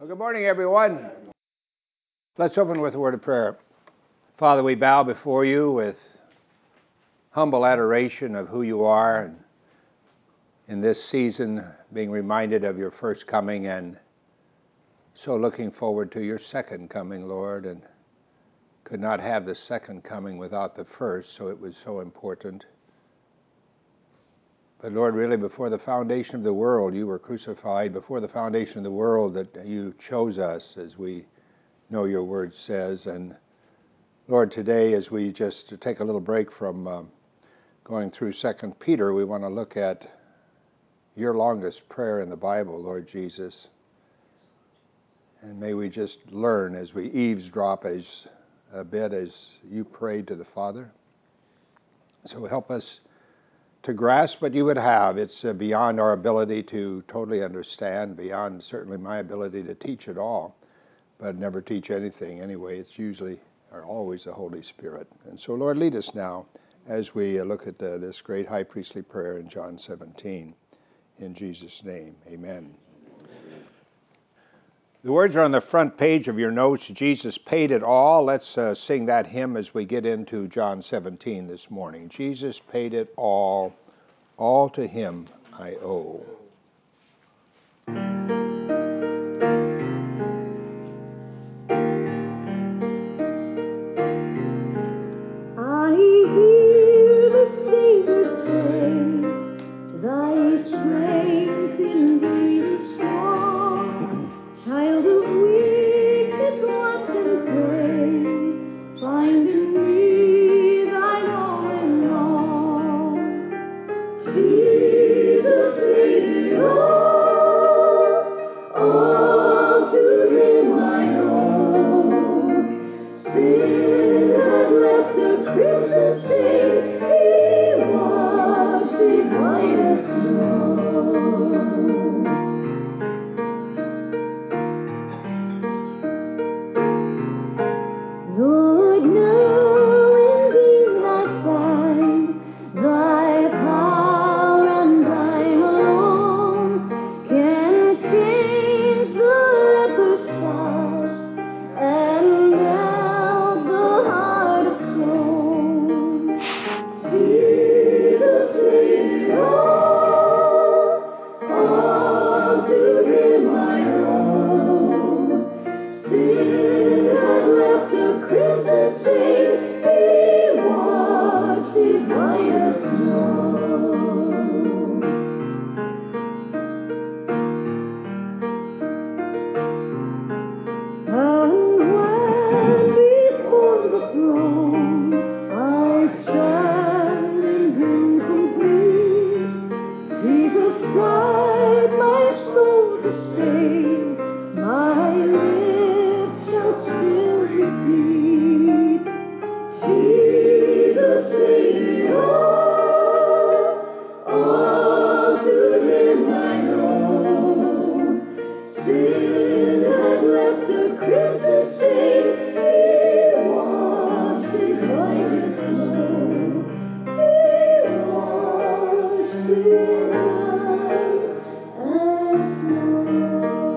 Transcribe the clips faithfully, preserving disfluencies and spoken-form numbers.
Well, good morning, everyone. Let's open with a word of prayer. Father, we bow before you with humble adoration of who you are, and in this season being reminded of your first coming, and so looking forward to your second coming, Lord, and could not have the second coming without the first, so it was so important. But Lord, really before the foundation of the world, you were crucified. Before the foundation of the world, that you chose us, as we know your word says. And Lord, today as we just take a little break from uh, going through Second Peter, we want to look at your longest prayer in the Bible, Lord Jesus. And may we just learn as we eavesdrop as a bit as you prayed to the Father. So help us to grasp what you would have. It's uh, beyond our ability to totally understand, beyond certainly my ability to teach it all, but never teach anything anyway. It's usually or always the Holy Spirit. And so, Lord, lead us now as we uh, look at uh, this great high priestly prayer in John seventeen. In Jesus' name, amen. The words are on the front page of your notes. Jesus paid it all. Let's uh, sing that hymn as we get into John seventeen this morning. Jesus paid it all. All to him I owe. I hear the Savior say, thy strength indeed is strong. Child of weakness, watch and pray. Find in me thine all and all. Jesus paid it all. All to him I owe. Sin had left a crimson stain. He washed it white as snow. Lord, now indeed I find thy power and thine alone can change the leper's spots and melt the heart of stone. Jesus paid it all, all to him I owe. Sin had left a crimson stain, he washed it white as snow. And when before the throne I stand in him complete, Jesus died my soul to save, my lips shall still repeat. Jesus paid it all, all to him I owe. Sin had left a crimson stain, he washed it white as snow. He washed it white as snow.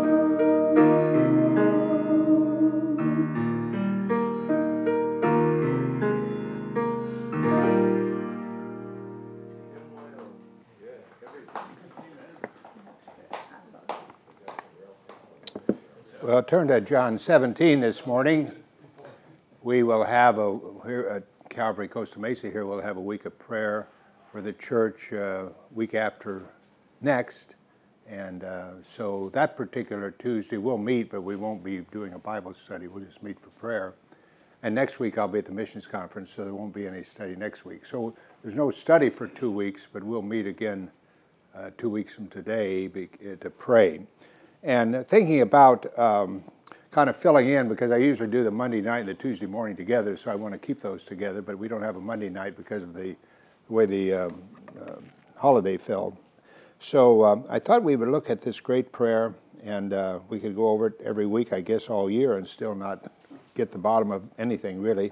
Well, turn to John seventeen this morning. We will have a, here at Calvary Costa Mesa here, we'll have a week of prayer for the church uh, week after next. And uh, so that particular Tuesday we'll meet, but we won't be doing a Bible study. We'll just meet for prayer. And next week I'll be at the missions conference, so there won't be any study next week. So there's no study for two weeks, but we'll meet again uh, two weeks from today be, uh, to pray. And thinking about um, kind of filling in, because I usually do the Monday night and the Tuesday morning together, so I want to keep those together, but we don't have a Monday night because of the, the way the um, uh, holiday fell. So um, I thought we would look at this great prayer, and uh, we could go over it every week, I guess, all year, and still not get the bottom of anything, really.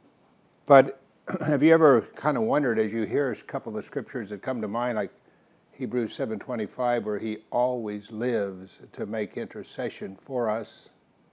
But have you ever kind of wondered, as you hear a couple of the scriptures that come to mind, like Hebrews seven twenty-five, where he always lives to make intercession for us.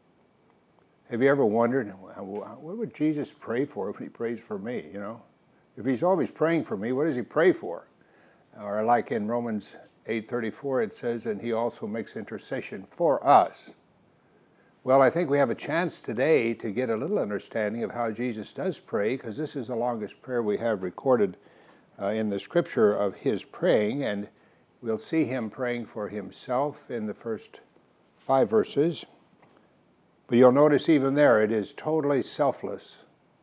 Have you ever wondered, what would Jesus pray for if he prays for me, you know? If he's always praying for me, what does he pray for? Or like in Romans eight thirty-four, it says, and he also makes intercession for us. Well, I think we have a chance today to get a little understanding of how Jesus does pray, because this is the longest prayer we have recorded uh, in the scripture of his praying, and we'll see him praying for himself in the first five verses. But you'll notice even there, it is totally selfless.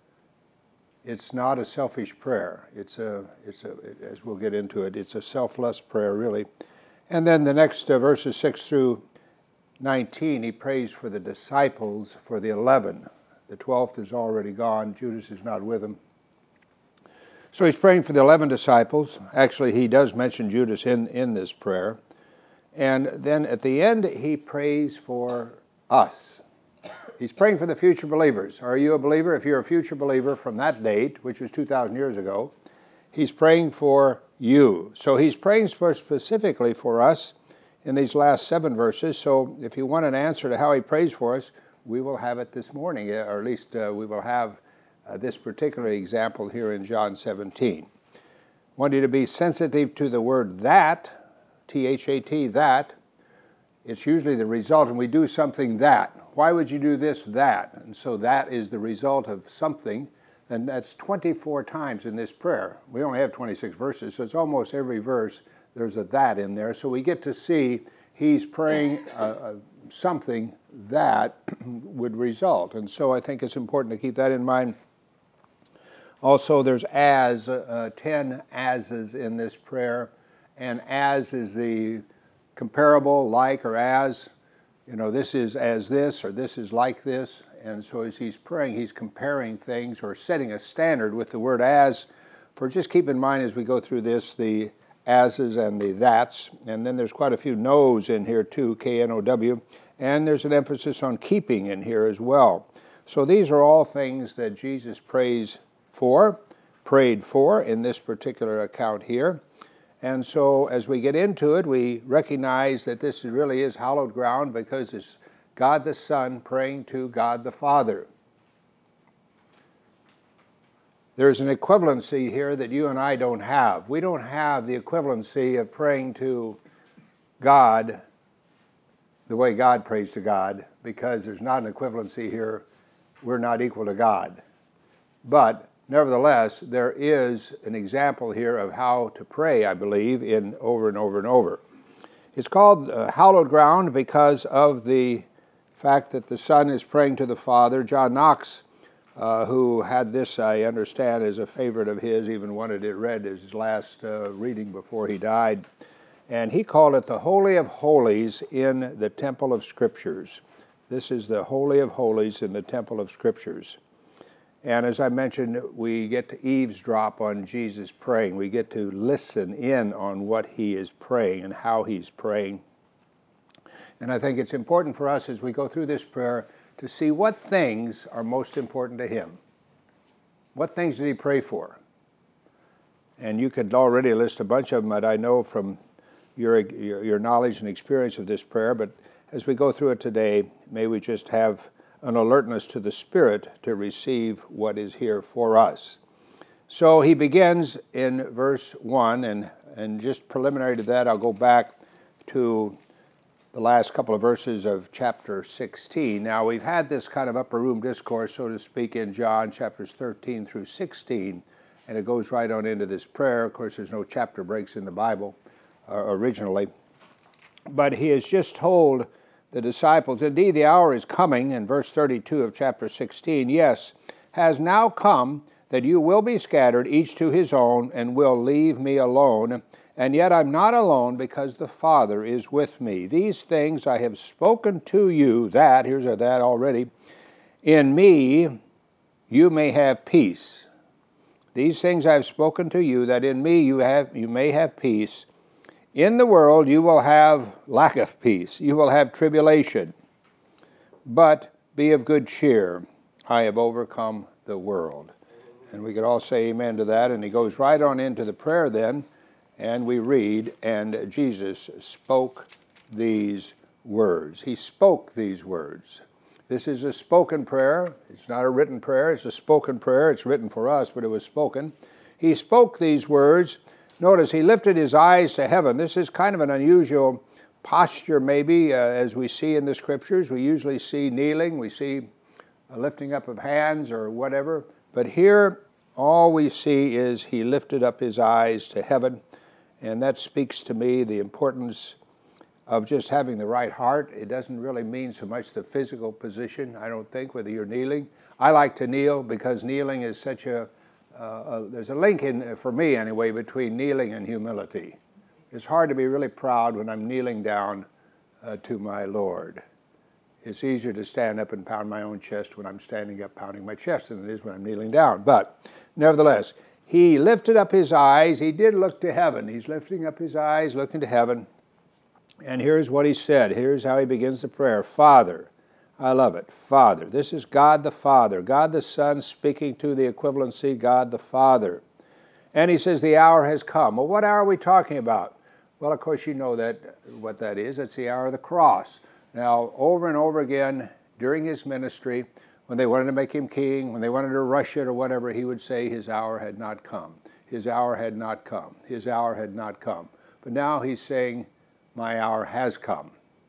It's not a selfish prayer. It's a, it's a, as we'll get into it, it's a selfless prayer, really. And then the next uh, verses six through nineteen, he prays for the disciples, for the eleven. The twelfth is already gone. Judas is not with him. So he's praying for the eleven disciples. Actually, he does mention Judas in, in this prayer. And then at the end, he prays for us. He's praying for the future believers. Are you a believer? If you're a future believer from that date, which was two thousand years ago, he's praying for you. So he's praying for specifically for us in these last seven verses. So if you want an answer to how he prays for us, we will have it this morning, or at least uh, we will have uh, this particular example here in John seventeen. I want you to be sensitive to the word that, T H A T, that. It's usually the result, and we do something that. Why would you do this, that? And so that is the result of something, and that's twenty-four times in this prayer. We only have twenty-six verses, so it's almost every verse there's a that in there. So we get to see he's praying uh, uh, something that would result. And so I think it's important to keep that in mind. Also, there's as, uh, ten ases in this prayer, and as is the comparable, like, or as. You know, this is as this, or this is like this. And so as he's praying, he's comparing things or setting a standard with the word as. For just keep in mind as we go through this, the ases and the that's. And then there's quite a few no's in here too, K N O W. And there's an emphasis on keeping in here as well. So these are all things that Jesus prays for, prayed for in this particular account here. And so as we get into it, we recognize that this really is hallowed ground because it's God the Son praying to God the Father. There's an equivalency here that you and I don't have. We don't have the equivalency of praying to God the way God prays to God, because there's not an equivalency here. We're not equal to God. But nevertheless, there is an example here of how to pray, I believe, in over and over and over. It's called uh, hallowed ground because of the fact that the Son is praying to the Father. John Knox, uh, who had this, I understand, as a favorite of his, even wanted it read as his last uh, reading before he died. And he called it the Holy of Holies in the Temple of Scriptures. This is the Holy of Holies in the Temple of Scriptures. And as I mentioned, we get to eavesdrop on Jesus praying. We get to listen in on what he is praying and how he's praying. And I think it's important for us as we go through this prayer to see what things are most important to him. What things did he pray for? And you could already list a bunch of them that I know from your, your, your knowledge and experience of this prayer. But as we go through it today, may we just have an alertness to the Spirit to receive what is here for us. So he begins in verse one, and, and just preliminary to that, I'll go back to the last couple of verses of chapter sixteen. Now, we've had this kind of upper room discourse, so to speak, in John chapters thirteen through sixteen, and it goes right on into this prayer. Of course, there's no chapter breaks in the Bible uh, originally. But he has just told the disciples, indeed the hour is coming, in verse thirty-two of chapter sixteen, yes, has now come that you will be scattered, each to his own, and will leave me alone. And yet I'm not alone, because the Father is with me. These things I have spoken to you, that, here's a that already, in me you may have peace. These things I have spoken to you, that in me you have you may have peace. In the world you will have lack of peace. You will have tribulation. But be of good cheer. I have overcome the world. And we could all say amen to that. And he goes right on into the prayer then. and we read, and Jesus spoke these words. He spoke these words. This is a spoken prayer. It's not a written prayer. It's a spoken prayer. It's written for us, but it was spoken. He spoke these words. Notice he lifted his eyes to heaven. This is kind of an unusual posture, maybe, uh, as we see in the Scriptures. We usually see kneeling. We see a lifting up of hands or whatever. But here, all we see is he lifted up his eyes to heaven. And that speaks to me the importance of just having the right heart. It doesn't really mean so much the physical position, I don't think, whether you're kneeling. I like to kneel because kneeling is such a, uh, a there's a link in, for me anyway, between kneeling and humility. It's hard to be really proud when I'm kneeling down uh, to my Lord. It's easier to stand up and pound my own chest when I'm standing up pounding my chest than it is when I'm kneeling down. But nevertheless, he lifted up his eyes. He did look to heaven. He's lifting up his eyes, looking to heaven. And here's what he said. Here's how he begins the prayer. Father, I love it. Father. This is God the Father. God the Son speaking to the equivalency, God the Father. And he says the hour has come. Well, what hour are we talking about? Well, of course, you know that what that is. It's the hour of the cross. Now, over and over again during his ministry, when they wanted to make him king, when they wanted to rush it or whatever, he would say his hour had not come. His hour had not come. His hour had not come. But now he's saying, my hour has come.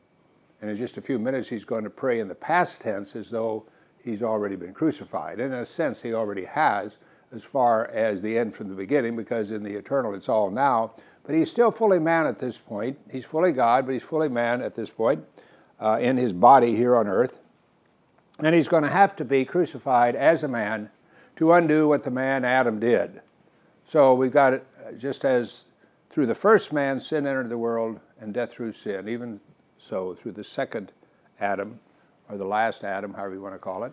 And in just a few minutes, he's going to pray in the past tense as though he's already been crucified. And in a sense, he already has, as far as the end from the beginning, because in the eternal, it's all now. But he's still fully man at this point. He's fully God, but he's fully man at this point uh, in his body here on earth. And he's going to have to be crucified as a man to undo what the man Adam did. So we've got it just as through the first man, sin entered the world, and death through sin. Even so, through the second Adam, or the last Adam, however you want to call it,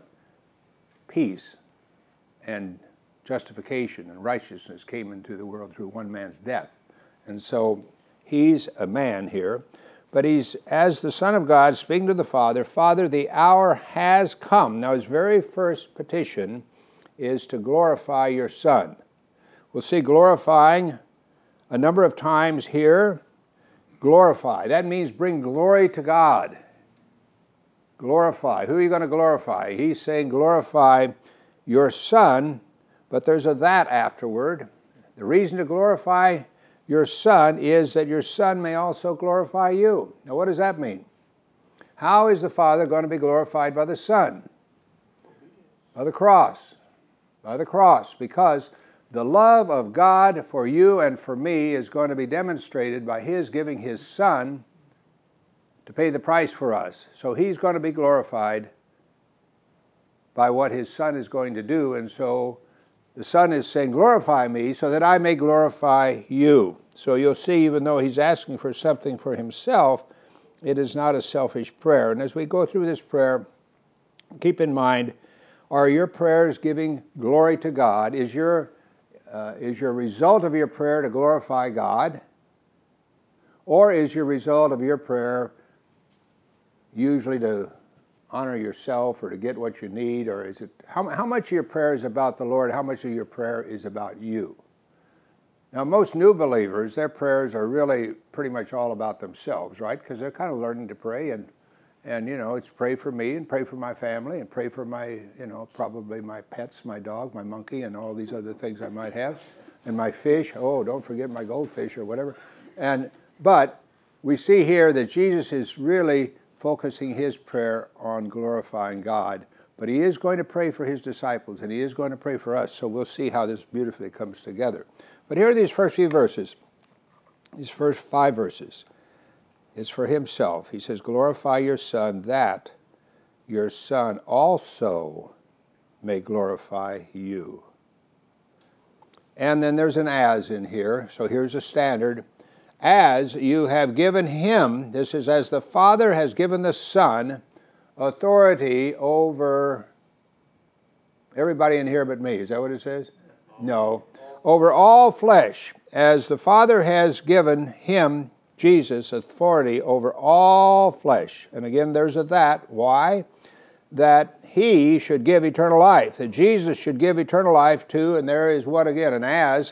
peace and justification and righteousness came into the world through one man's death. And so he's a man here, but he's, as the Son of God, speaking to the Father, Father, the hour has come. Now his very first petition is to glorify your Son. We'll see glorifying a number of times here. Glorify. That means bring glory to God. Glorify. Who are you going to glorify? He's saying glorify your Son, but there's a that afterward. The reason to glorify your Son is that your Son may also glorify you. Now what does that mean? How is the Father going to be glorified by the Son? By the cross. By the cross. Because the love of God for you and for me is going to be demonstrated by His giving His Son to pay the price for us. So He's going to be glorified by what His Son is going to do. And so the Son is saying, glorify me so that I may glorify you. So you'll see, even though He's asking for something for Himself, it is not a selfish prayer. And as we go through this prayer, keep in mind, are your prayers giving glory to God? Is your Uh, is your result of your prayer to glorify God? Or is your result of your prayer usually to honor yourself or to get what you need? Or is it, how, how much of your prayer is about the Lord? How much of your prayer is about you? Now, most new believers, their prayers are really pretty much all about themselves, right? Because they're kind of learning to pray, and And, you know, it's pray for me and pray for my family and pray for my, you know, probably my pets, my dog, my monkey, and all these other things I might have. And my fish. Oh, don't forget my goldfish or whatever. And but we see here that Jesus is really focusing his prayer on glorifying God. But he is going to pray for his disciples, and he is going to pray for us. So we'll see how this beautifully comes together. But here are these first few verses, these first five verses. Is for himself. He says, glorify your Son, that your Son also may glorify you. And then there's an as in here. So here's a standard. As you have given him, this is as the Father has given the Son authority over everybody in here but me. Is that what it says? No. Over all flesh, as the Father has given him, Jesus, authority over all flesh. And again, there's a that. Why? That he should give eternal life. That Jesus should give eternal life to, and there is what again? An as,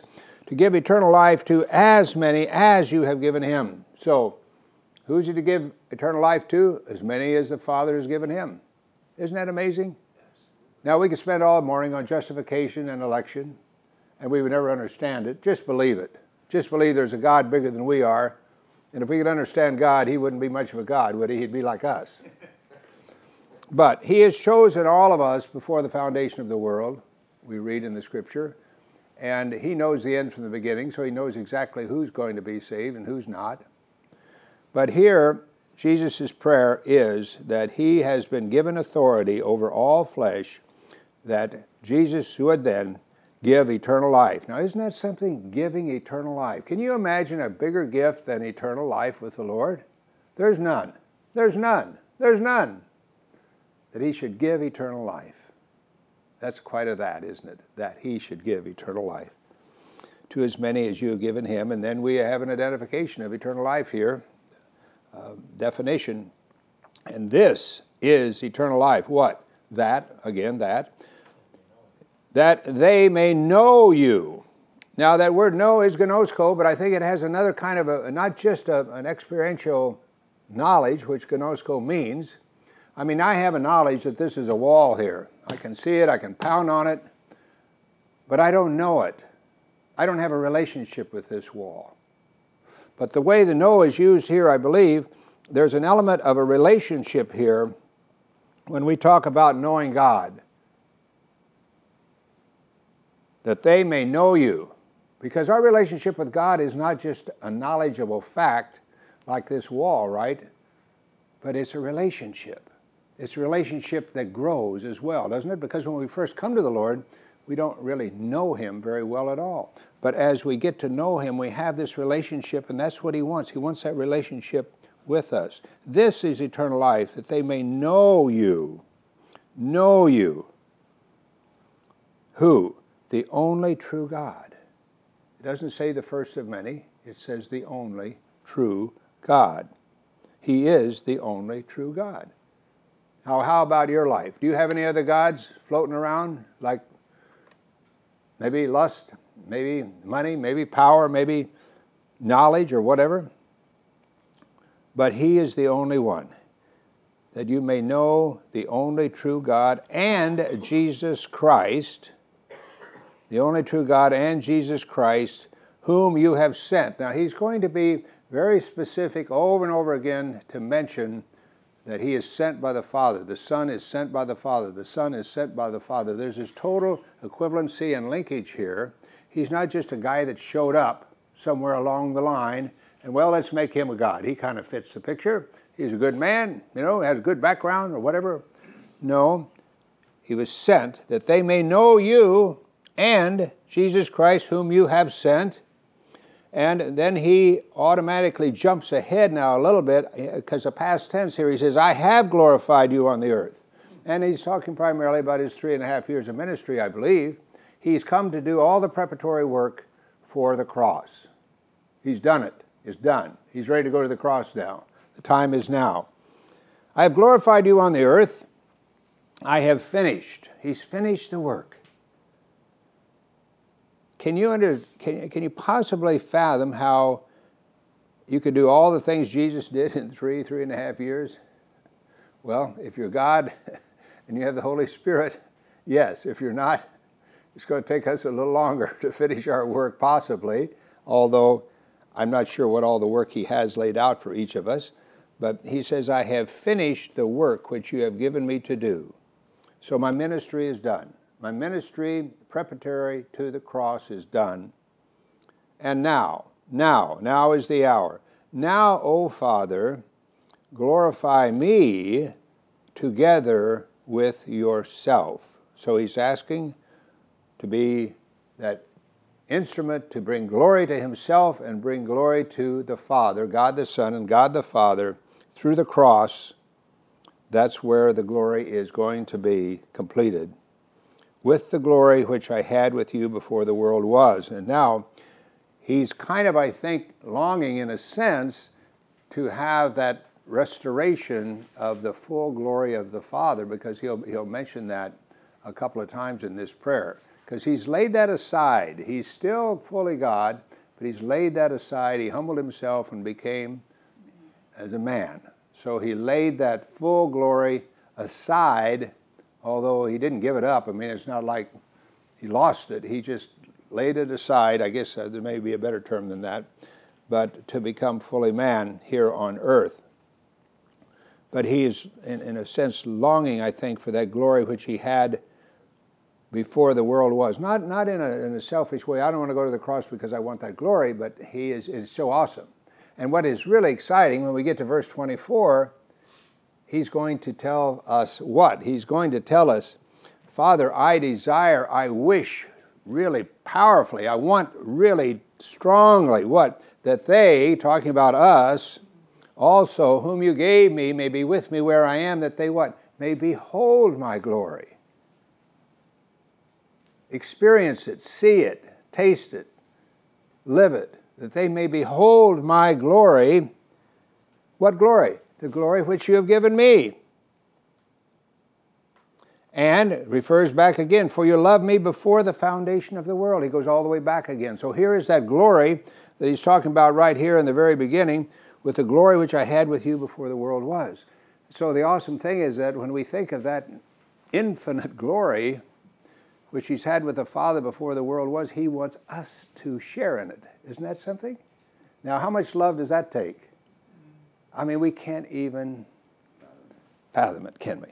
to give eternal life to as many as you have given him. So, who's he to give eternal life to? As many as the Father has given him. Isn't that amazing? Now, we could spend all morning on justification and election, and we would never understand it. Just believe it. Just believe there's a God bigger than we are. And if we could understand God, he wouldn't be much of a God, would he? He'd be like us. But he has chosen all of us before the foundation of the world, we read in the Scripture. And he knows the end from the beginning, so he knows exactly who's going to be saved and who's not. But here, Jesus' prayer is that he has been given authority over all flesh, that Jesus would then give eternal life. Now, isn't that something, giving eternal life? Can you imagine a bigger gift than eternal life with the Lord? There's none. There's none. There's none. That he should give eternal life. That's quite a that, isn't it? That he should give eternal life to as many as you have given him. And then we have an identification of eternal life here, uh, definition. And this is eternal life. What? That, again, that. That they may know you. Now, that word know is gnosko, but I think it has another kind of a, not just a, an experiential knowledge, which gnosko means. I mean, I have a knowledge that this is a wall here. I can see it, I can pound on it, but I don't know it. I don't have a relationship with this wall. But the way the know is used here, I believe, there's an element of a relationship here when we talk about knowing God. That they may know you. Because our relationship with God is not just a knowledgeable fact like this wall, right? But it's a relationship. It's a relationship that grows as well, doesn't it? Because when we first come to the Lord, we don't really know him very well at all. But as we get to know him, we have this relationship, and that's what he wants. He wants that relationship with us. This is eternal life, that they may know you. Know you. Who? The only true God. It doesn't say the first of many. It says the only true God. He is the only true God. Now, how about your life? Do you have any other gods floating around? Like maybe lust, maybe money, maybe power, maybe knowledge or whatever? But he is the only one. That you may know the only true God and Jesus Christ, the only true God and Jesus Christ, whom you have sent. Now, he's going to be very specific over and over again to mention that he is sent by the Father. The Son is sent by the Father. The Son is sent by the Father. There's this total equivalency and linkage here. He's not just a guy that showed up somewhere along the line, and well, let's make him a God. He kind of fits the picture. He's a good man, you know, has a good background or whatever. No, he was sent that they may know you and Jesus Christ whom you have sent. And then he automatically jumps ahead now a little bit, because the past tense here, he says, I have glorified you on the earth. And he's talking primarily about his three and a half years of ministry, I believe. He's come to do all the preparatory work for the cross. He's done it. It's done. He's ready to go to the cross now. The time is now. I have glorified you on the earth. I have finished. He's finished the work. Can you, under, can, can you possibly fathom how you could do all the things Jesus did in three, three and a half years? Well, if you're God and you have the Holy Spirit, yes. If you're not, it's going to take us a little longer to finish our work, possibly, although I'm not sure what all the work he has laid out for each of us. But he says, I have finished the work which you have given me to do. So my ministry is done. My ministry preparatory to the cross is done. And now, now, now is the hour. Now, O Father, glorify me together with yourself. So he's asking to be that instrument to bring glory to himself and bring glory to the Father, God the Son and God the Father, through the cross. That's where the glory is going to be completed. With the glory which I had with you before the world was. And now, he's kind of, I think, longing in a sense to have that restoration of the full glory of the Father, because he'll, he'll mention that a couple of times in this prayer. because he's laid that aside. He's still fully God, but he's laid that aside. He humbled himself and became as a man. So he laid that full glory aside, although he didn't give it up. I mean, it's not like he lost it. He just laid it aside. I guess uh, there may be a better term than that, but to become fully man here on earth. But he is, in, in a sense, longing, I think, for that glory which he had before the world was. Not not in a, in a selfish way. I don't want to go to the cross because I want that glory, but he is, is so awesome. And what is really exciting, when we get to verse twenty-four, he's going to tell us what? He's going to tell us, Father, I desire, I wish really powerfully, I want really strongly, what? That they, talking about us, also whom you gave me may be with me where I am, that they what? May behold my glory. Experience it, see it, taste it, live it, that they may behold my glory. What glory? The glory which you have given me. And it refers back again, for you loved me before the foundation of the world. He goes all the way back again. So here is that glory that he's talking about right here in the very beginning, with the glory which I had with you before the world was. So the awesome thing is that when we think of that infinite glory which he's had with the Father before the world was, he wants us to share in it. Isn't that something? Now, how much love does that take? I mean, we can't even fathom it, can we?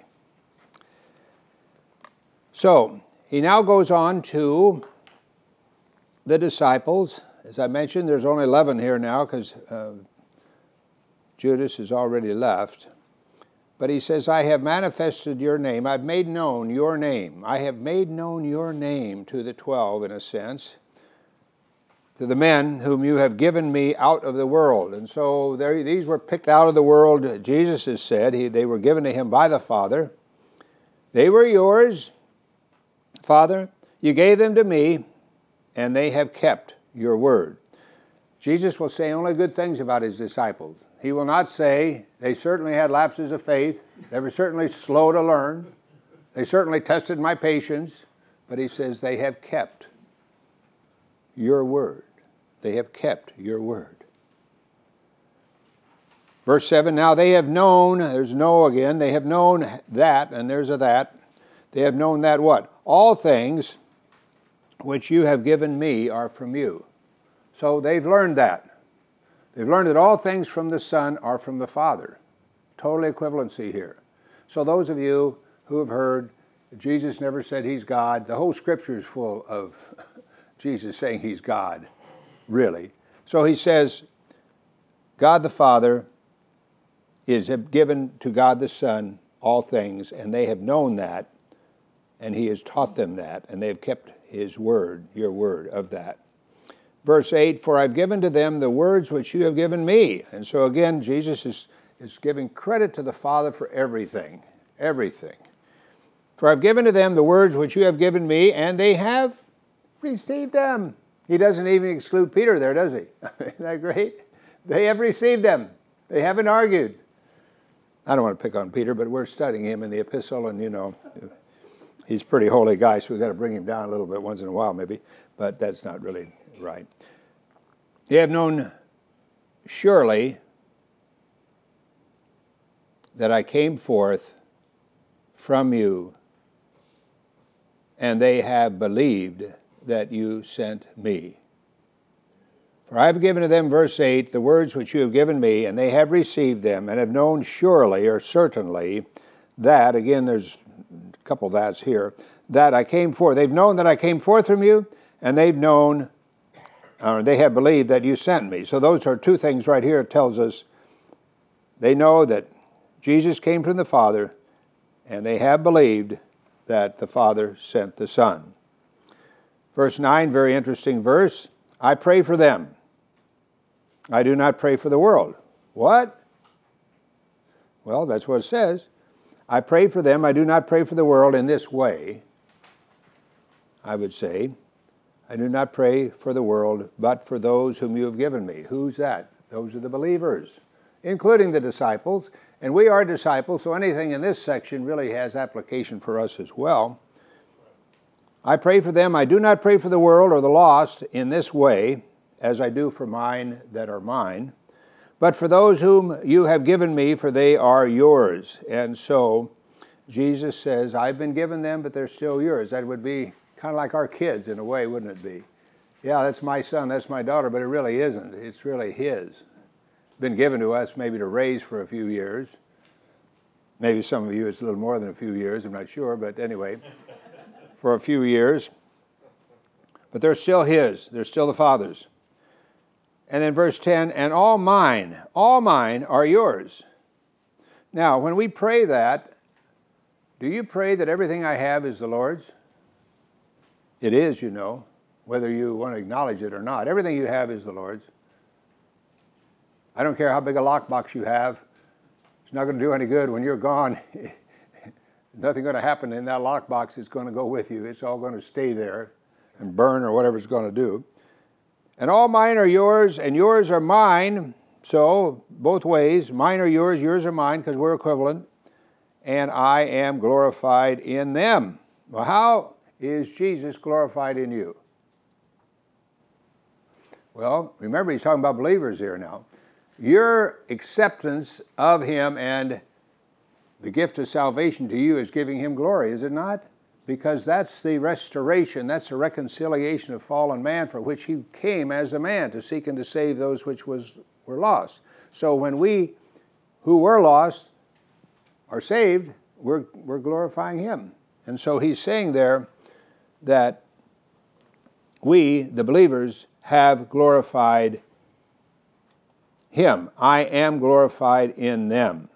So, he now goes on to the disciples. As I mentioned, there's only eleven here now because uh, Judas has already left. But he says, I have manifested your name. I've made known your name. I have made known your name to the twelve, in a sense, to the men whom you have given me out of the world. And so there, these were picked out of the world, Jesus has said. He, they were given to him by the Father. They were yours, Father. You gave them to me, and they have kept your word. Jesus will say only good things about his disciples. He will not say they certainly had lapses of faith. They were certainly slow to learn. They certainly tested my patience. But he says they have kept your word. They have kept your word. Verse seven, now they have known, there's no again, they have known that, and there's a that. They have known that what? All things which you have given me are from you. So they've learned that. They've learned that all things from the Son are from the Father. Total equivalency here. So those of you who have heard Jesus never said he's God, the whole Scripture is full of Jesus saying he's God, really. So he says, God the Father is given to God the Son all things, and they have known that, and he has taught them that, and they have kept his word, your word of that. Verse eight, for I've given to them the words which you have given me. And so again, Jesus is, is giving credit to the Father for everything, everything. For I've given to them the words which you have given me, and they have received them. He doesn't even exclude Peter there, does he? Isn't that great? They have received them. They haven't argued. I don't want to pick on Peter, but we're studying him in the epistle, and you know, he's a pretty holy guy, so we've got to bring him down a little bit once in a while maybe, but that's not really right. They have known surely that I came forth from you, and they have believed that you sent me. For I have given to them, verse eight, the words which you have given me, and they have received them, and have known surely or certainly that, again there's a couple of that's here, that I came forth. They've known that I came forth from you, and they've known, or they have believed that you sent me. So those are two things right here. It tells us they know that Jesus came from the Father, and they have believed that the Father sent the Son. Verse nine, very interesting verse. I pray for them. I do not pray for the world. What? Well, that's what it says. I pray for them. I do not pray for the world in this way. I would say, I do not pray for the world, but for those whom you have given me. Who's that? Those are the believers, including the disciples. And we are disciples, so anything in this section really has application for us as well. I pray for them. I do not pray for the world or the lost in this way, as I do for mine that are mine, but for those whom you have given me, for they are yours. And so Jesus says, I've been given them, but they're still yours. That would be kind of like our kids in a way, wouldn't it be? Yeah, that's my son, that's my daughter, but it really isn't. It's really his. Been given to us maybe to raise for a few years. Maybe some of you it's a little more than a few years, I'm not sure, but anyway, for a few years. But they're still his. They're still the Father's. And then verse ten, and all mine, all mine are yours. Now, when we pray that, do you pray that everything I have is the Lord's? It is, you know, whether you want to acknowledge it or not. Everything you have is the Lord's. I don't care how big a lockbox you have. It's not going to do any good when you're gone. Nothing going to happen in that lockbox is going to go with you. It's all going to stay there and burn or whatever it's going to do. And all mine are yours, and yours are mine. So, both ways, mine are yours, yours are mine, because we're equivalent. And I am glorified in them. Well, how is Jesus glorified in you? Well, remember he's talking about believers here now. Your acceptance of him and the gift of salvation to you is giving him glory, is it not? Because that's the restoration, that's the reconciliation of fallen man for which he came as a man, to seek and to save those which was were lost. So when we who were lost are saved, we're, we're glorifying him. And so he's saying there that we, the believers, have glorified him. I am glorified in them.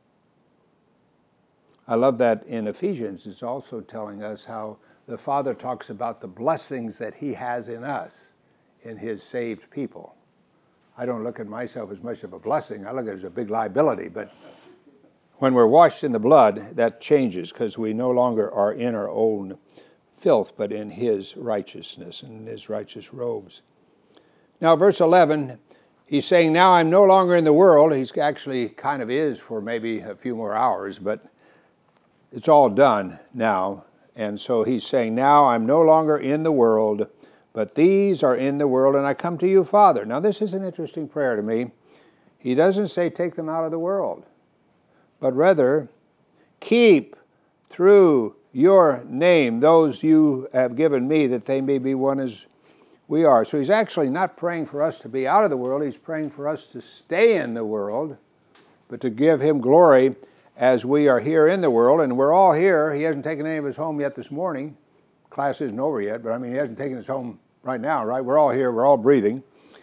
I love that in Ephesians. It's also telling us how the Father talks about the blessings that he has in us, in his saved people. I don't look at myself as much of a blessing. I look at it as a big liability. But when we're washed in the blood, that changes, because we no longer are in our own filth, but in his righteousness and his righteous robes. Now, verse eleven, he's saying, now I'm no longer in the world. He's actually kind of is for maybe a few more hours, but it's all done now. And so he's saying, now I'm no longer in the world, but these are in the world, and I come to you, Father. Now, this is an interesting prayer to me. He doesn't say take them out of the world, but rather keep through your name those you have given me, that they may be one as we are. So he's actually not praying for us to be out of the world. He's praying for us to stay in the world, but to give him glory as we are here in the world. And we're all here. He hasn't taken any of us home yet this morning. Class isn't over yet, but I mean, he hasn't taken us home right now, right? We're all here. We're all breathing.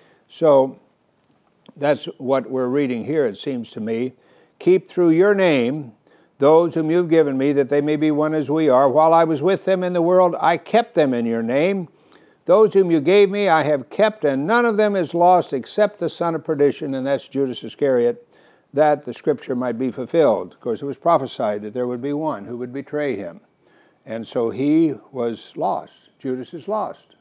So that's what we're reading here, it seems to me. Keep through your name those whom you've given me, that they may be one as we are. While I was with them in the world, I kept them in your name. Those whom you gave me, I have kept, and none of them is lost except the son of perdition, and that's Judas Iscariot, that the scripture might be fulfilled. Of course, it was prophesied that there would be one who would betray him. And so he was lost. Judas is lost.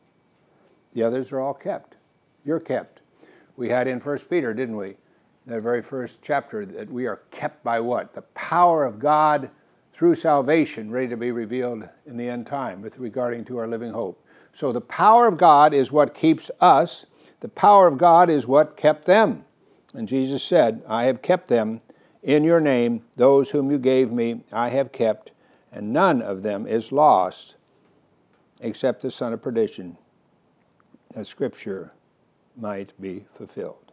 The others are all kept. You're kept. We had in First Peter, didn't we? The very first chapter, that we are kept by what? The power of God through salvation, ready to be revealed in the end time with regarding to our living hope. So the power of God is what keeps us. The power of God is what kept them. And Jesus said, I have kept them in your name. Those whom you gave me, I have kept, and none of them is lost except the son of perdition, that scripture might be fulfilled.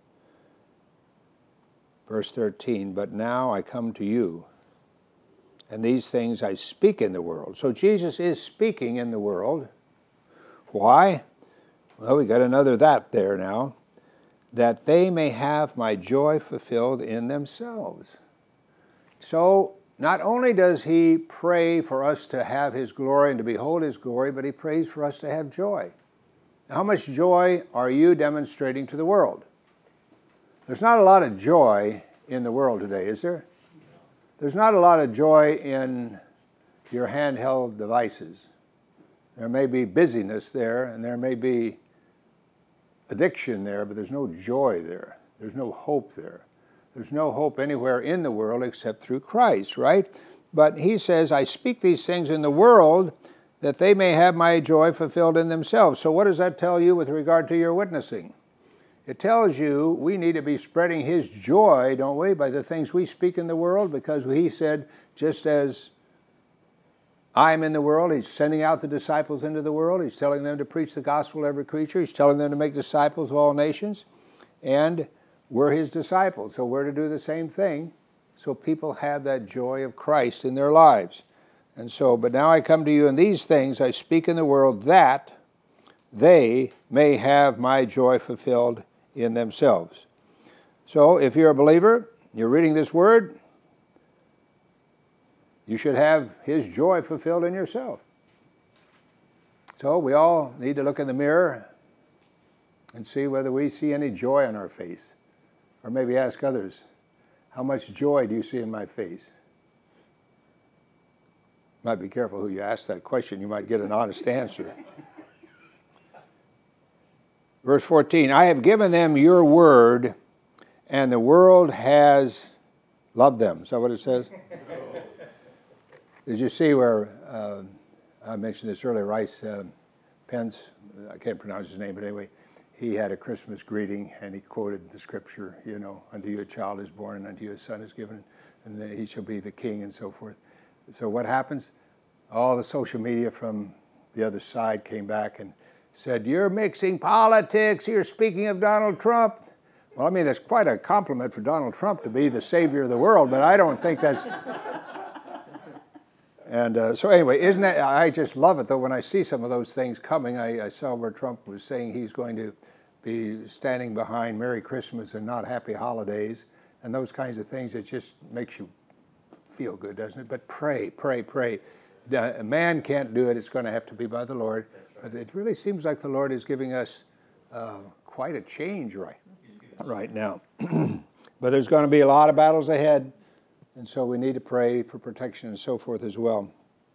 Verse thirteen, but now I come to you, and these things I speak in the world. So Jesus is speaking in the world. Why? Well, we got another that there now. That they may have my joy fulfilled in themselves. So, not only does he pray for us to have his glory and to behold his glory, but he prays for us to have joy. Now, how much joy are you demonstrating to the world? There's not a lot of joy in the world today, is there? There's not a lot of joy in your handheld devices. There may be busyness there, and there may be addiction there, but there's no joy there. There's no hope there. There's no hope anywhere in the world except through Christ, right? But he says, I speak these things in the world that they may have my joy fulfilled in themselves. So what does that tell you with regard to your witnessing? It tells you we need to be spreading His joy, don't we, by the things we speak in the world, because He said, just as I am in the world, He's sending out the disciples into the world. He's telling them to preach the gospel to every creature. He's telling them to make disciples of all nations. And we're His disciples, so we're to do the same thing, so people have that joy of Christ in their lives. And so, but now I come to you in these things, I speak in the world, that they may have my joy fulfilled in themselves. So, if you're a believer, you're reading this word, you should have His joy fulfilled in yourself. So, we all need to look in the mirror and see whether we see any joy on our face. Or maybe ask others, how much joy do you see in my face? Might be careful who you ask that question. You might get an honest answer. Verse fourteen, I have given them your word, and the world has loved them. Is that what it says? Did you see where, uh, I mentioned this earlier, Rice uh, Pence, I can't pronounce his name, but anyway, he had a Christmas greeting, and he quoted the scripture, you know, unto you a child is born, and unto you a son is given, and then he shall be the king, and so forth. So what happens? All the social media from the other side came back and said, you're mixing politics, you're speaking of Donald Trump. Well, I mean, that's quite a compliment for Donald Trump to be the savior of the world, but I don't think that's... And uh, so anyway, isn't that, I just love it, though, when I see some of those things coming. I, I saw where Trump was saying he's going to be standing behind Merry Christmas and not Happy Holidays, and those kinds of things. It just makes you feel good, doesn't it? But pray, pray, pray. A man can't do it. It's going to have to be by the Lord. But it really seems like the Lord is giving us uh, quite a change right, right now. But there's going to be a lot of battles ahead. And so we need to pray for protection and so forth as well.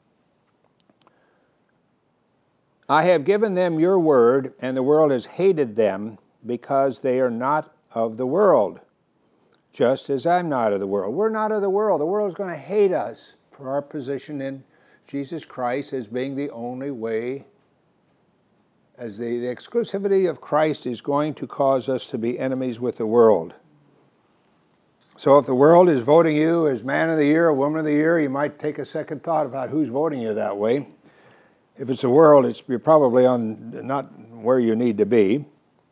I have given them your word, and the world has hated them because they are not of the world, just as I'm not of the world. We're not of the world. The world is going to hate us for our position in Jesus Christ as being the only way, as the, the exclusivity of Christ is going to cause us to be enemies with the world. So if the world is voting you as man of the year or woman of the year, you might take a second thought about who's voting you that way. If it's the world, it's, you're probably on not where you need to be.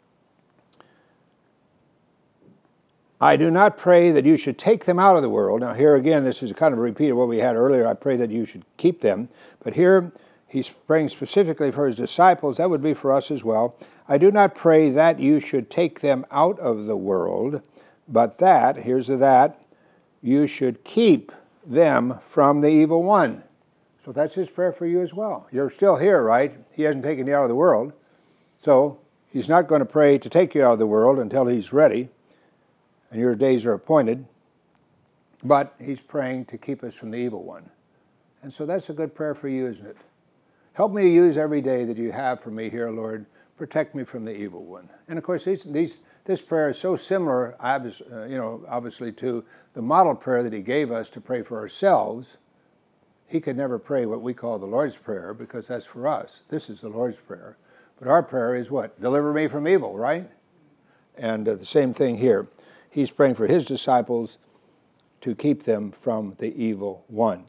I do not pray that you should take them out of the world. Now here again, this is kind of a repeat of what we had earlier. I pray that you should keep them. But here he's praying specifically for his disciples. That would be for us as well. I do not pray that you should take them out of the world, but that, here's the that, you should keep them from the evil one. So that's his prayer for you as well. You're still here, right? He hasn't taken you out of the world. So he's not going to pray to take you out of the world until he's ready and your days are appointed. But he's praying to keep us from the evil one. And so that's a good prayer for you, isn't it? Help me to use every day that you have for me here, Lord. Protect me from the evil one. And of course, these, these This prayer is so similar, you know, obviously to the model prayer that he gave us to pray for ourselves. He could never pray what we call the Lord's Prayer because that's for us. This is the Lord's Prayer. But our prayer is what? Deliver me from evil, right? And uh, the same thing here. He's praying for his disciples to keep them from the evil one.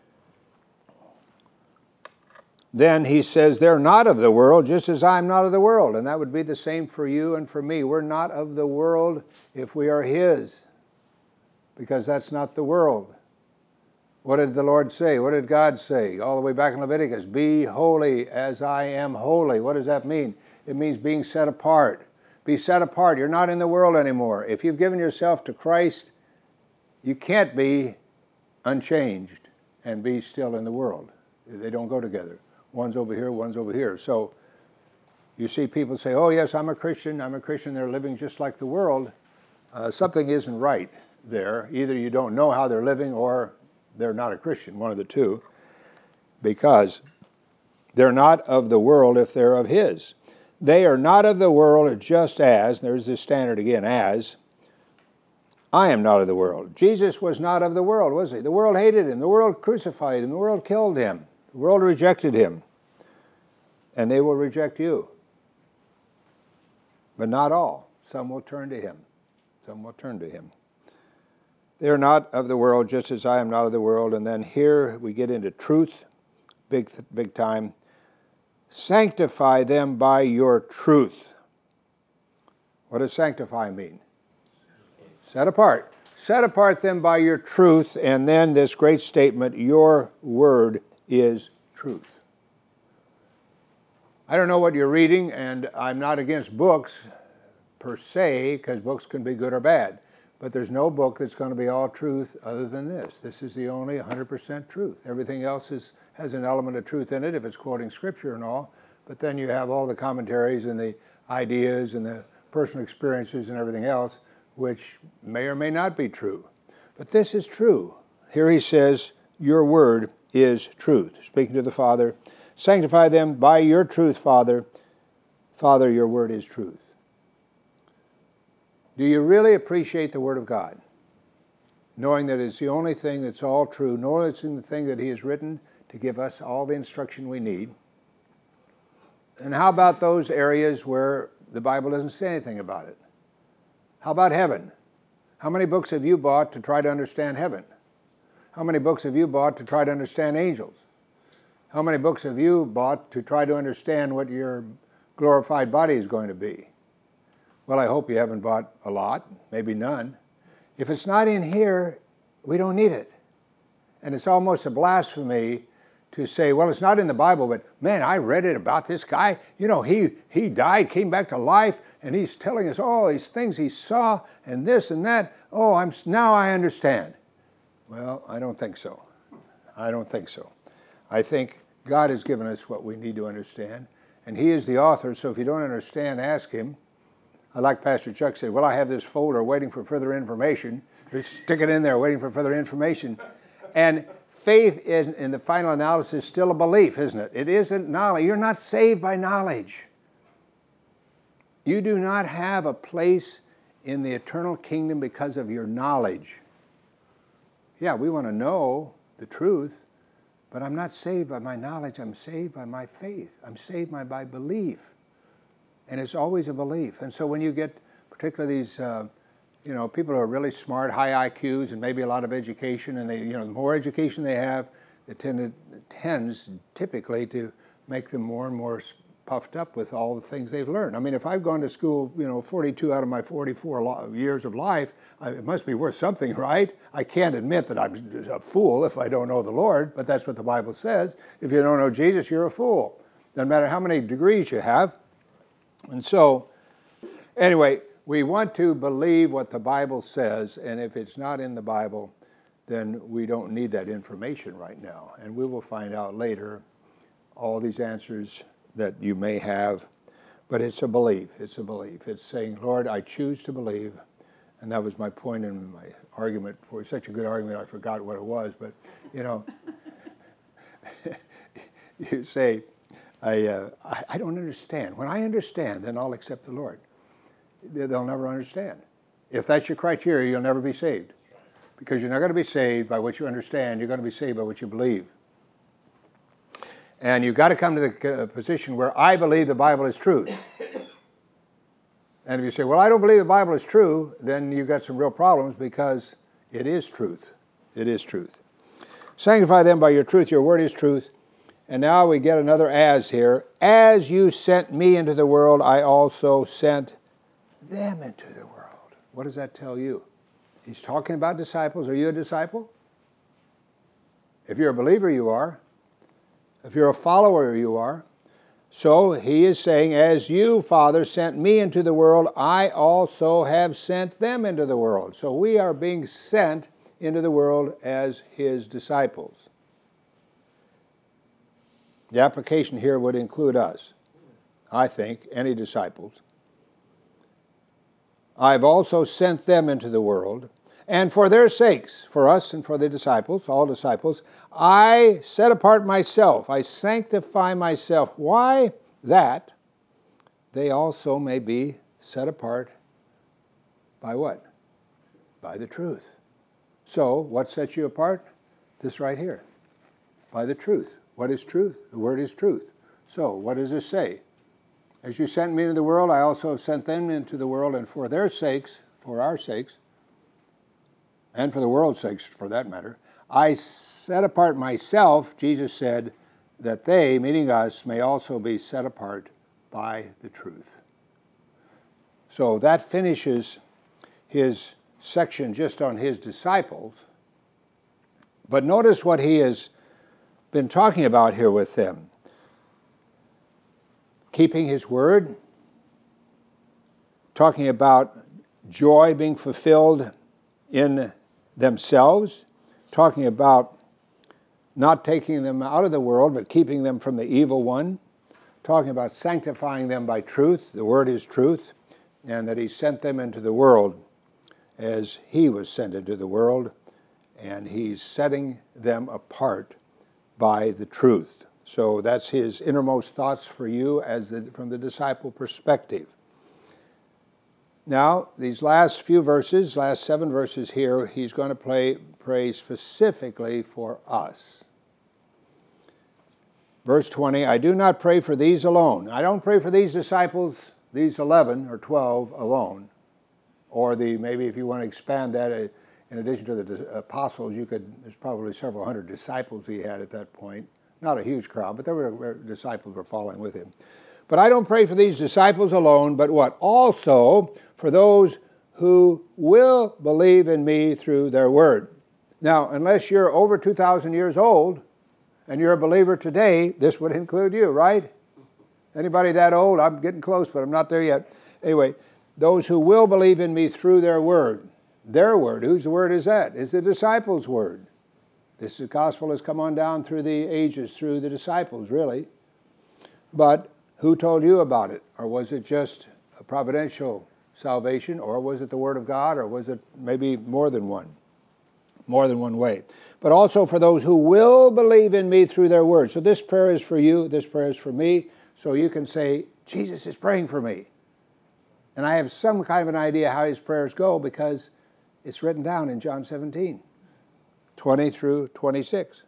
Then he says, they're not of the world, just as I'm not of the world. And that would be the same for you and for me. We're not of the world if we are his, because that's not the world. What did the Lord say? What did God say? All the way back in Leviticus, be holy as I am holy. What does that mean? It means being set apart. Be set apart. You're not in the world anymore. If you've given yourself to Christ, you can't be unchanged and be still in the world. They don't go together. One's over here, one's over here. So you see people say, oh yes, I'm a Christian, I'm a Christian, they're living just like the world. Uh, something isn't right there. Either you don't know how they're living or they're not a Christian, one of the two, because they're not of the world if they're of his. They are not of the world just as, there's this standard again, as, I am not of the world. Jesus was not of the world, was he? The world hated him. The world crucified him. The world killed him. The world rejected him. and they will reject you. But not all. Some will turn to him. Some will turn to him. They are not of the world, just as I am not of the world. And then here we get into truth, big, big time. Sanctify them by your truth. What does sanctify mean? Set apart. Set apart them by your truth, and then this great statement, your word is truth. I don't know what you're reading, and I'm not against books per se, because books can be good or bad. But there's no book that's going to be all truth other than this. This is the only one hundred percent truth. Everything else is, has an element of truth in it if it's quoting Scripture and all. But then you have all the commentaries and the ideas and the personal experiences and everything else, which may or may not be true. But this is true. Here he says, your word is truth. Speaking to the Father, sanctify them by your truth, Father. Father, your word is truth. Do you really appreciate the Word of God? Knowing that it's the only thing that's all true, knowing it's in the thing that He has written to give us all the instruction we need. And how about those areas where the Bible doesn't say anything about it? How about heaven? How many books have you bought to try to understand heaven? How many books have you bought to try to understand angels? How many books have you bought to try to understand what your glorified body is going to be? Well, I hope you haven't bought a lot, maybe none. If it's not in here, we don't need it. And it's almost a blasphemy to say, well, it's not in the Bible, but man, I read it about this guy. You know, he, he died, came back to life, and he's telling us all these things he saw, and this and that. Oh, I'm now I understand. Well, I don't think so. I don't think so. I think God has given us what we need to understand, and He is the author, so if you don't understand, ask Him. I like Pastor Chuck said, well, I have this folder waiting for further information. Just stick it in there, waiting for further information. And faith is, in the final analysis, still a belief, isn't it? It isn't knowledge. You're not saved by knowledge. You do not have a place in the eternal kingdom because of your knowledge. Yeah, we want to know the truth, but I'm not saved by my knowledge. I'm saved by my faith. I'm saved by my belief. And it's always a belief. And so when you get particularly these, uh, you know, people who are really smart, high I Qs, and maybe a lot of education, and they, you know, the more education they have, it, tend, it tends typically to make them more and more puffed up with all the things they've learned. I mean, if I've gone to school, you know, forty-two out of my forty-four lo- years of life, I, it must be worth something, right? I can't admit that I'm a fool if I don't know the Lord, but that's what the Bible says. If you don't know Jesus, you're a fool. Doesn't matter how many degrees you have. And so, anyway, we want to believe what the Bible says, and if it's not in the Bible, then we don't need that information right now. And we will find out later all these answers that you may have. But it's a belief. It's a belief. It's saying, Lord, I choose to believe. And that was my point in my argument. For such a good argument, I forgot what it was. But, you know, you say, I, uh, I I don't understand. When I understand, then I'll accept the Lord. They'll never understand. If that's your criteria, you'll never be saved. Because you're not going to be saved by what you understand. You're going to be saved by what you believe. And you've got to come to the position where I believe the Bible is truth. And if you say, well, I don't believe the Bible is true, then you've got some real problems because it is truth. It is truth. Sanctify them by your truth. Your word is truth. And now we get another as here. As you sent me into the world, I also sent them into the world. What does that tell you? He's talking about disciples. Are you a disciple? If you're a believer, you are. If you're a follower, you are. So he is saying, as you, Father, sent me into the world, I also have sent them into the world. So we are being sent into the world as His disciples. The application here would include us, I think, any disciples. I've also sent them into the world, and for their sakes, for us and for the disciples, all disciples, I set apart myself, I sanctify myself. Why? That they also may be set apart by what? By the truth. So, what sets you apart? This right here, by the truth. What is truth? The word is truth. So, what does this say? As you sent me into the world, I also have sent them into the world, and for their sakes, for our sakes, and for the world's sakes, for that matter, I set apart myself, Jesus said, that they, meaning us, may also be set apart by the truth. So that finishes his section just on his disciples. But notice what he has been talking about here with them. Keeping his word, talking about joy being fulfilled in themselves, talking about not taking them out of the world, but keeping them from the evil one, talking about sanctifying them by truth, the word is truth, and that he sent them into the world as he was sent into the world, and he's setting them apart by the truth. So that's his innermost thoughts for you as the, from the disciple perspective. Now, these last few verses, last seven verses here, he's going to play, pray specifically for us. Verse twenty, I do not pray for these alone. I don't pray for these disciples, these eleven or twelve alone. Or the maybe if you want to expand that, uh, in addition to the apostles, you could, there's probably several hundred disciples he had at that point. Not a huge crowd, but there were disciples were following with him. But I don't pray for these disciples alone, but what? Also for those who will believe in me through their word. Now, unless you're over two thousand years old and you're a believer today, this would include you, right? Anybody that old? I'm getting close, but I'm not there yet. Anyway, those who will believe in me through their word. Their word. Whose word is that? It's the disciples' word. This gospel has come on down through the ages, through the disciples, really. But who told you about it? Or was it just a providential salvation? Or was it the Word of God? Or was it maybe more than one? More than one way. But also for those who will believe in me through their word. So this prayer is for you. This prayer is for me. So you can say, Jesus is praying for me. And I have some kind of an idea how his prayers go because it's written down in John seventeen. twenty through twenty-six.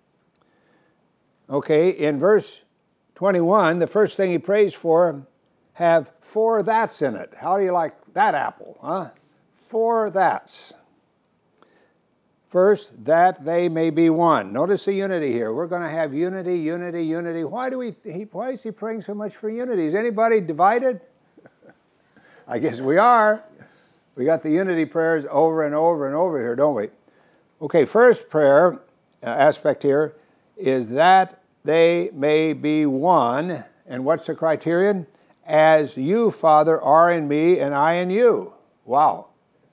Okay, in verse twenty-one, the first thing he prays for have four that's in it. How do you like that apple, huh? Four that's. First, that they may be one. Notice the unity here. We're going to have unity, unity, unity. Why do we? He, why is he praying so much for unity? Is anybody divided? I guess we are. We got the unity prayers over and over and over here, don't we? Okay, first prayer uh, aspect here is that they may be one. And what's the criterion? As you, Father, are in me and I in you. Wow.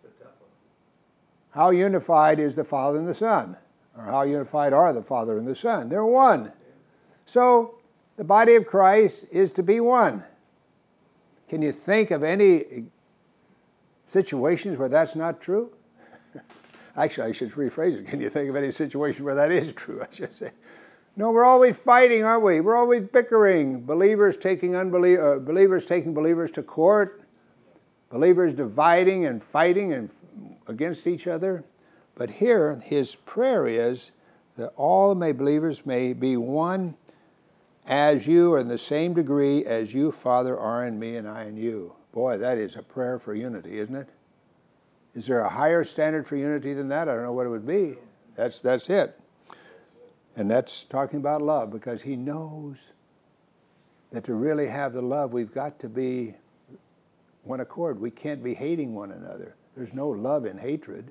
How unified is the Father and the Son? Or how unified are the Father and the Son? They're one. So the body of Christ is to be one. Can you think of any situations where that's not true? Actually, I should rephrase it. Can you think of any situation where that is true? I should say. No, we're always fighting, aren't we? We're always bickering. Believers taking unbelie- uh, believers taking believers to court. Believers dividing and fighting and against each other. But here, his prayer is that all may believers may be one as you are in the same degree as you, Father, are in me and I in you. Boy, that is a prayer for unity, isn't it? Is there a higher standard for unity than that? I don't know what it would be. That's that's it. And that's talking about love, because he knows that to really have the love, we've got to be one accord. We can't be hating one another. There's no love in hatred.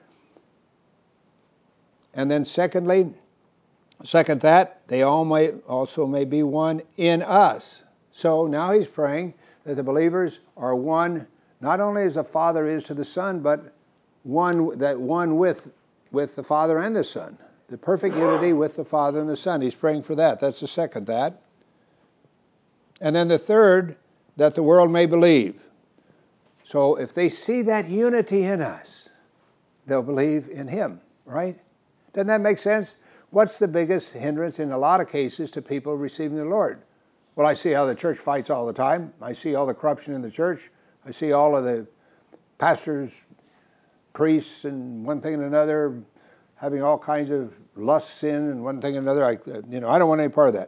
And then secondly, second that, they all may also may be one in us. So now he's praying that the believers are one, not only as the Father is to the Son, but one that one with, with the Father and the Son. The perfect unity with the Father and the Son. He's praying for that. That's the second that. And then the third, that the world may believe. So if they see that unity in us, they'll believe in him, right? Doesn't that make sense? What's the biggest hindrance in a lot of cases to people receiving the Lord? Well, I see how the church fights all the time. I see all the corruption in the church. I see all of the pastors, priests, and one thing and another having all kinds of lust, sin, and one thing and another. I, you know, I don't want any part of that.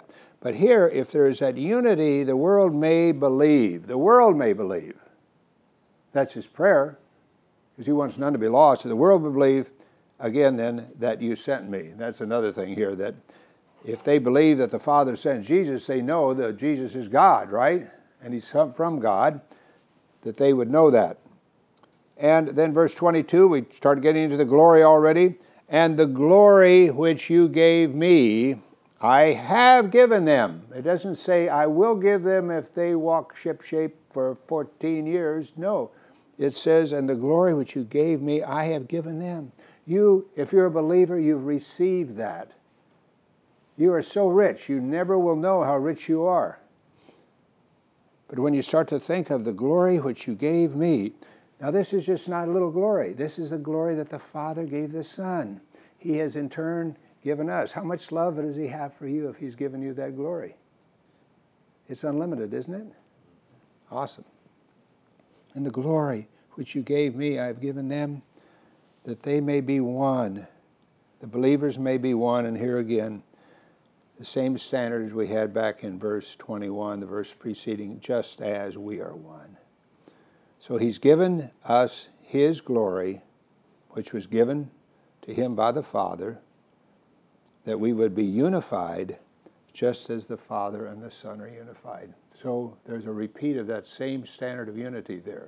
But here, if there is that unity, the world may believe. The world may believe. That's his prayer, because he wants none to be lost. So the world will believe, again then, that you sent me. That's another thing here, that if they believe that the Father sent Jesus, they know that Jesus is God, right? And he's come from God, that they would know that. And then verse twenty-two, we start getting into the glory already. And the glory which you gave me, I have given them. It doesn't say, I will give them if they walk ship-shape for fourteen years. No. It says, and the glory which you gave me, I have given them. You, if you're a believer, you've received that. You are so rich, you never will know how rich you are. But when you start to think of the glory which you gave me, now this is just not a little glory. This is the glory that the Father gave the Son. He has in turn given us. How much love does he have for you if he's given you that glory? It's unlimited, isn't it? Awesome. And the glory which you gave me, I have given them, that they may be one. The believers may be one. And here again, the same standard as we had back in verse twenty-one, the verse preceding, just as we are one. So he's given us his glory, which was given to him by the Father, that we would be unified just as the Father and the Son are unified. So there's a repeat of that same standard of unity there.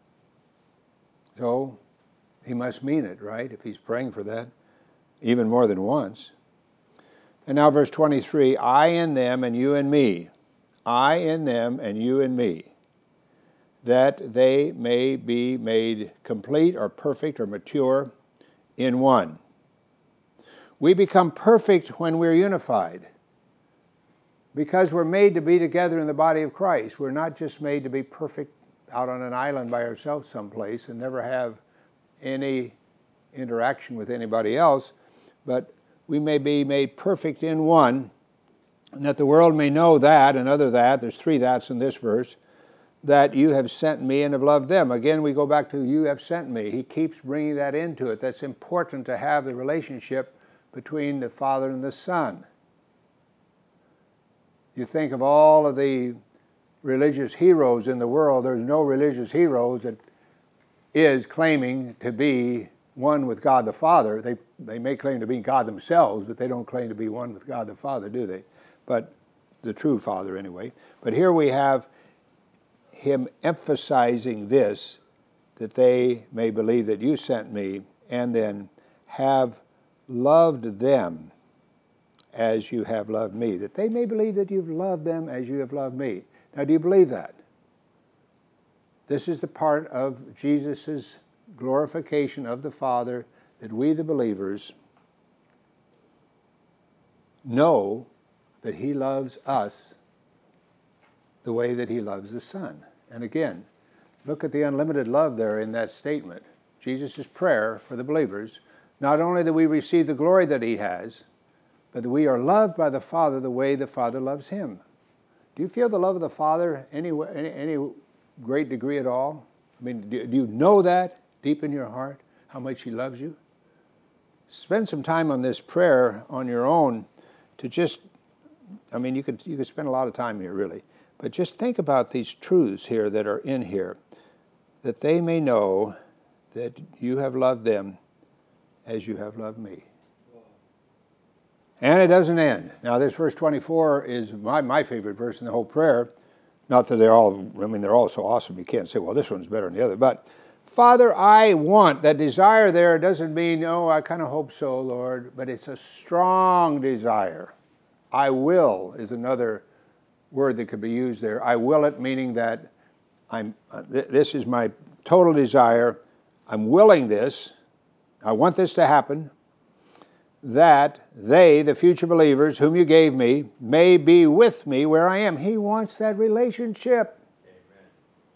So he must mean it, right, if he's praying for that, even more than once. And now verse twenty-three, I in them and you in me, I in them and you in me, that they may be made complete or perfect or mature in one. We become perfect when we're unified, because we're made to be together in the body of Christ. We're not just made to be perfect out on an island by ourselves someplace and never have any interaction with anybody else, but we may be made perfect in one, and that the world may know that, and other that, there's three that's in this verse, that you have sent me and have loved them. Again, we go back to you have sent me. He keeps bringing that into it. That's important to have the relationship between the Father and the Son. You think of all of the religious heroes in the world, there's no religious heroes that is claiming to be one with God the Father. They they may claim to be God themselves, but they don't claim to be one with God the Father, do they? But the true Father anyway. But here we have him emphasizing this, that they may believe that you sent me, and then have loved them as you have loved me, that they may believe that you've loved them as you have loved me. Now, do you believe that? This is the part of Jesus' glorification of the Father, that we, the believers, know that he loves us the way that he loves the Son. And again, look at the unlimited love there in that statement. Jesus' prayer for the believers, not only that we receive the glory that he has, but that we are loved by the Father the way the Father loves him. Do you feel the love of the Father any, any, any great degree at all? I mean, do, do you know that deep in your heart, how much he loves you? Spend some time on this prayer on your own to just, I mean, you could, you could spend a lot of time here, really. But just think about these truths here that are in here, that they may know that you have loved them as you have loved me. And it doesn't end. Now, this verse twenty-four is my, my favorite verse in the whole prayer. Not that they're all, I mean, they're all so awesome. You can't say, well, this one's better than the other. But, Father, I want. That desire there doesn't mean, oh, I kind of hope so, Lord. But it's a strong desire. I will is another word that could be used there. I will it, meaning that I'm. Uh, th- this is my total desire. I'm willing this. I want this to happen, that they, the future believers whom you gave me, may be with me where I am. He wants that relationship. Amen.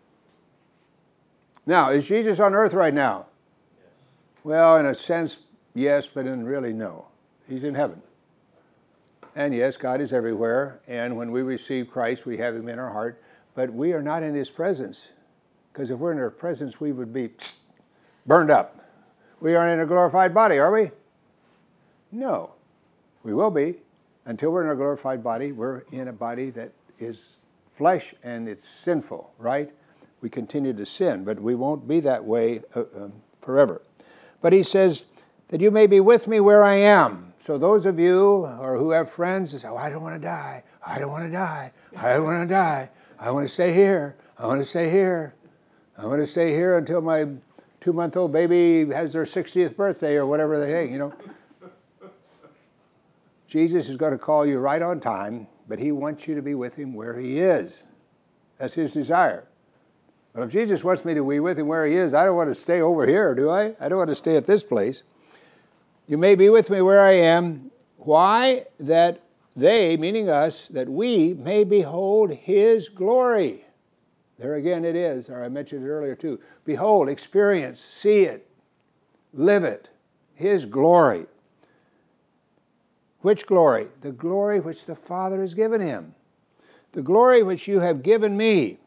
Now, is Jesus on earth right now? Yes. Well, in a sense, yes, but in really, no. He's in heaven. And yes, God is everywhere, and when we receive Christ, we have him in our heart, but we are not in his presence, because if we're in our presence, we would be burned up. We aren't in a glorified body, are we? No. We will be. Until we're in a glorified body, we're in a body that is flesh and it's sinful, right? We continue to sin, but we won't be that way uh, um, forever. But he says that you may be with me where I am. So those of you or who have friends that say, oh, I don't want to die. I don't want to die. I don't want to die. I want to stay here. I want to stay here. I want to stay here until my two-month-old baby has their sixtieth birthday or whatever they say, you know. Jesus is going to call you right on time, but he wants you to be with him where he is. That's his desire. But if Jesus wants me to be with him where he is, I don't want to stay over here, do I? I don't want to stay at this place. You may be with me where I am. Why? That they, meaning us, that we may behold his glory. There again it is, or I mentioned it earlier too. Behold, experience, see it, live it, his glory. Which glory? The glory which the Father has given him. The glory which you have given me.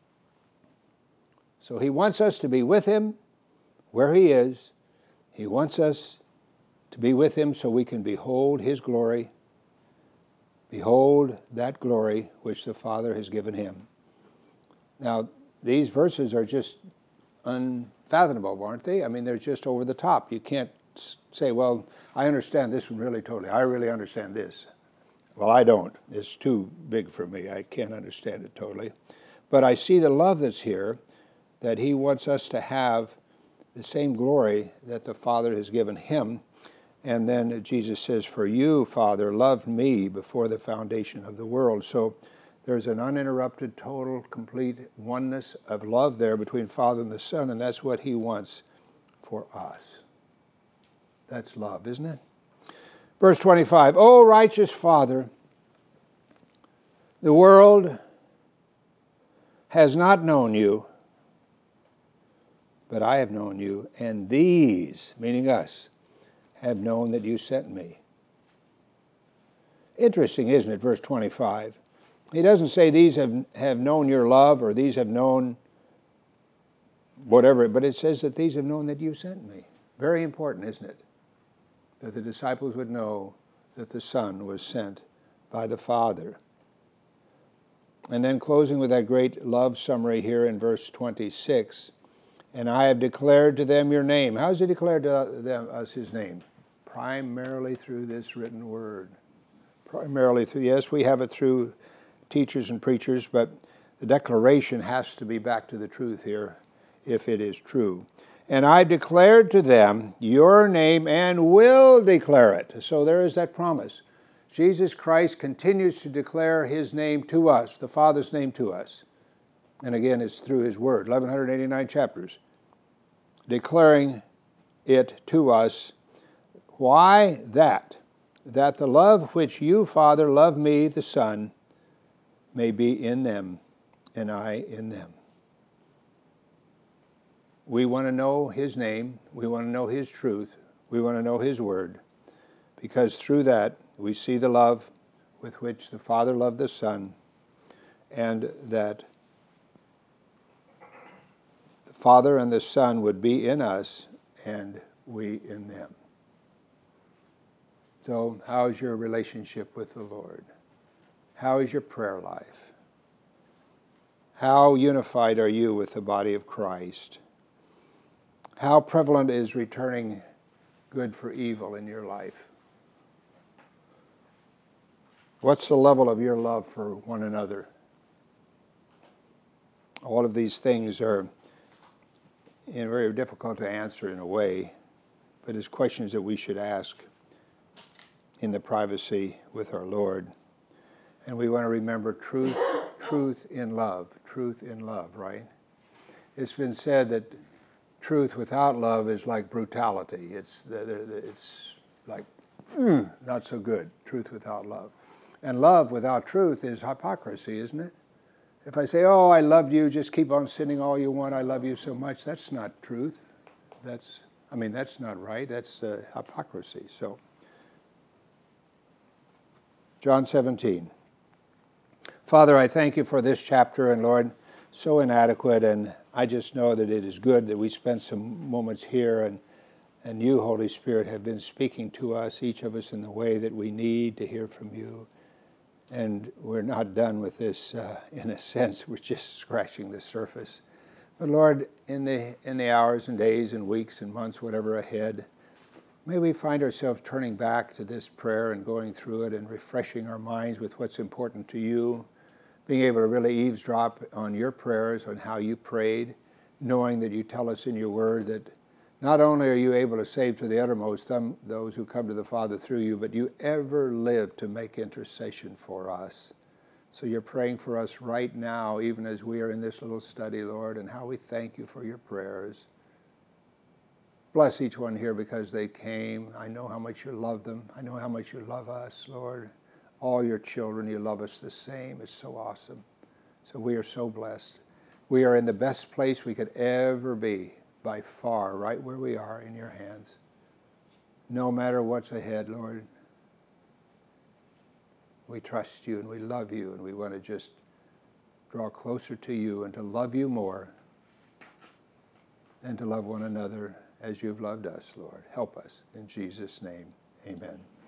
So he wants us to be with him where he is. He wants us to be with him so we can behold his glory. Behold that glory which the Father has given him. Now, these verses are just unfathomable, aren't they? I mean, they're just over the top. You can't say, well, I understand this one really totally. I really understand this. Well, I don't. It's too big for me. I can't understand it totally. But I see the love that's here, that he wants us to have the same glory that the Father has given him. And then Jesus says, for you, Father, loved me before the foundation of the world. So there's an uninterrupted, total, complete oneness of love there between Father and the Son, and that's what he wants for us. That's love, isn't it? Verse twenty-five, O righteous Father, the world has not known you, but I have known you, and these, meaning us, have known that you sent me. Interesting, isn't it, verse twenty-five? He doesn't say these have, have known your love or these have known whatever, but it says that these have known that you sent me. Very important, isn't it? That the disciples would know that the Son was sent by the Father. And then closing with that great love summary here in verse twenty-six, and I have declared to them your name. How has he declared to them us his name? Primarily through this written word. Primarily through, yes, we have it through teachers and preachers, but the declaration has to be back to the truth here, if it is true. And I declared to them your name and will declare it. So there is that promise. Jesus Christ continues to declare his name to us, the Father's name to us. And again, it's through his word, eleven eighty-nine chapters, declaring it to us. Why? That, that the love which you, Father, love me, the Son, may be in them, and I in them. We want to know his name. We want to know his truth. We want to know his word. Because through that, we see the love with which the Father loved the Son, and that the Father and the Son would be in us, and we in them. So, how is your relationship with the Lord? How is your prayer life? How unified are you with the body of Christ? How prevalent is returning good for evil in your life? What's the level of your love for one another? All of these things are you know, very difficult to answer in a way, but it's questions that we should ask in the privacy with our Lord. And we want to remember truth, truth in love, truth in love, right? It's been said that truth without love is like brutality. It's it's like mm, not so good, truth without love. And love without truth is hypocrisy, isn't it? If I say, oh, I loved you, just keep on sinning all you want, I love you so much, that's not truth. That's, I mean, that's not right. That's uh, hypocrisy. So, John seventeen. Father, I thank you for this chapter, and Lord, so inadequate, and I just know that it is good that we spent some moments here, and And you, Holy Spirit, have been speaking to us, each of us in the way that we need to hear from you. And we're not done with this, uh, in a sense. We're just scratching the surface. But Lord, in the, in the hours and days and weeks and months, whatever ahead, may we find ourselves turning back to this prayer and going through it and refreshing our minds with what's important to you, being able to really eavesdrop on your prayers, on how you prayed, knowing that you tell us in your word that not only are you able to save to the uttermost them, those who come to the Father through you, but you ever live to make intercession for us. So you're praying for us right now, even as we are in this little study, Lord, and how we thank you for your prayers. Bless each one here because they came. I know how much you love them. I know how much you love us, Lord. All your children, you love us the same. It's so awesome. So we are so blessed. We are in the best place we could ever be, by far, right where we are in your hands. No matter what's ahead, Lord, we trust you and we love you, and we want to just draw closer to you and to love you more and to love one another as you've loved us, Lord. Help us. In Jesus' name, amen.